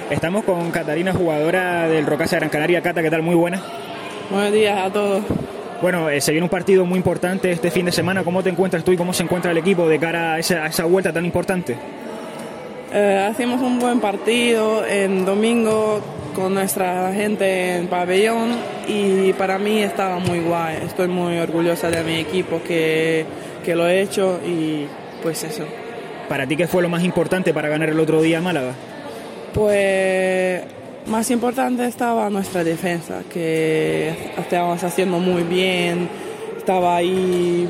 Estamos con Catarina, jugadora del Rocasa Gran Canaria. Cata, ¿qué tal? Muy buena. Buenos días a todos. Bueno, se viene un partido muy importante este fin de semana. ¿Cómo te encuentras tú y cómo se encuentra el equipo de cara a esa vuelta tan importante? Hacemos un buen partido en domingo con nuestra gente en pabellón y para mí estaba muy guay. Estoy muy orgullosa de mi equipo que lo he hecho y pues eso. ¿Para ti qué fue lo más importante para ganar el otro día a Málaga? Pues más importante estaba nuestra defensa, que estábamos haciendo muy bien, estaba ahí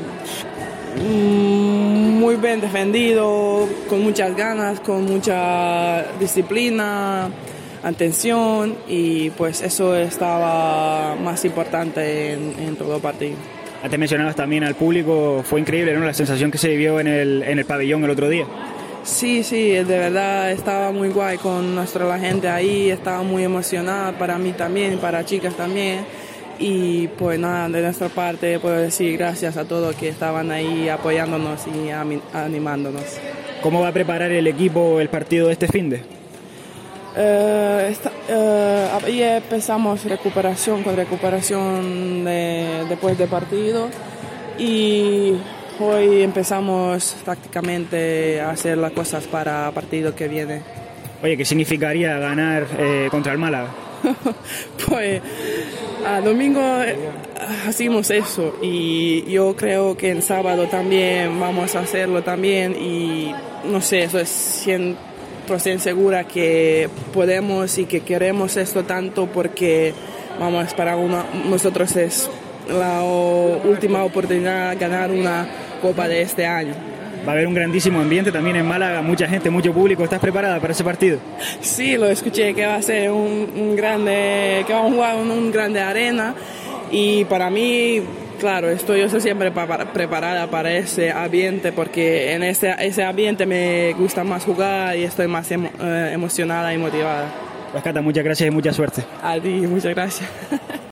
muy bien defendido, con muchas ganas, con mucha disciplina, atención y pues eso estaba más importante en todo el partido. Te mencionabas también al público, fue increíble, ¿no? La sensación que se vivió en el pabellón el otro día. Sí, de verdad estaba muy guay con la gente ahí, estaba muy emocionada para mí también, para chicas también. Y pues nada, de nuestra parte puedo decir gracias a todos que estaban ahí apoyándonos y animándonos. ¿Cómo va a preparar el equipo el partido de este finde? Ahí empezamos recuperación después del partido y hoy empezamos tácticamente a hacer las cosas para el partido que viene. Oye, ¿qué significaría ganar contra el Málaga? Pues a domingo hacemos eso y yo creo que el sábado también vamos a hacerlo también y no sé, eso es 100% segura que podemos y que queremos esto tanto porque vamos, para nosotros es la última oportunidad de ganar una copa de este año. Va a haber un grandísimo ambiente también en Málaga, mucha gente, mucho público. ¿Estás preparada para ese partido? Sí, lo escuché que va a ser que vamos a jugar en un grande arena y para mí, claro, estoy yo siempre preparada para ese ambiente porque en ese ambiente me gusta más jugar y estoy más emocionada y motivada. Pues Cata, muchas gracias y mucha suerte. A ti, muchas gracias.